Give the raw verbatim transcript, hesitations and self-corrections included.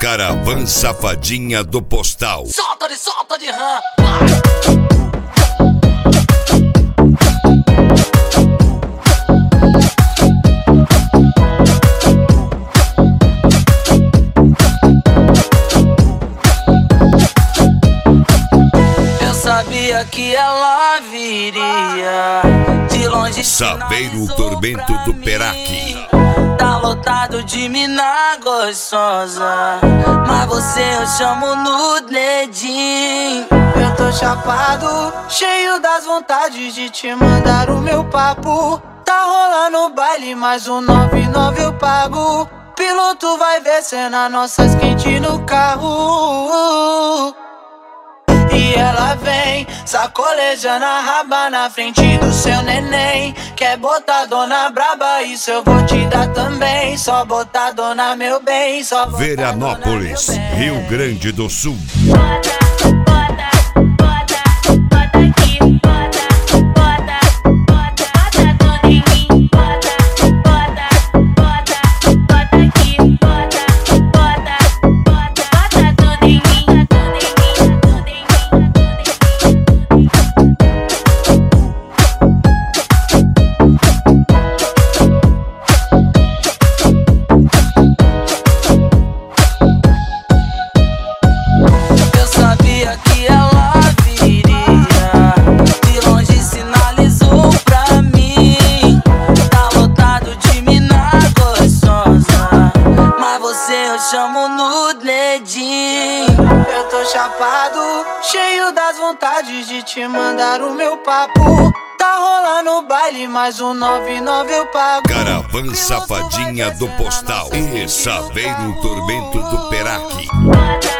Caravan Safadinha do Postal. Solta de solta de rã. Eu sabia que ela viria de longe. Saveiro Tormento do Peraque. Tá lotado de mina gostosa, mas você eu chamo no dedinho. Eu tô chapado, cheio das vontades de te mandar o meu papo. Tá rolando o baile, mais um nove nove eu pago. Piloto vai ver cena nossas quente no carro. E ela vem sacolejando a raba na frente do seu neném. Quer botar dona braba, isso eu vou te dar também. Só botar dona meu bem, só botar Veranópolis, dona meu bem. Rio Grande do Sul. Bota, bota, bota, bota aqui, bota, bota, bota, bota tudo em mim. Bota, bota, bota, bota aqui, bota, bota, bota, bota tudo em mim, tudo em mim, tudo em mim, tudo em mim. Eu sabia que ela viria, de longe sinalizou pra mim. Tá lotado de mina gostosa, mas você eu chamo no dedinho. Eu tô chapado, cheio das vontades de te mandar o meu papo. Tá rolando o baile, mais um nove nove eu pago. Caravan Safadinha do Postal. E Saveiro Tormento do Peraque. Bota,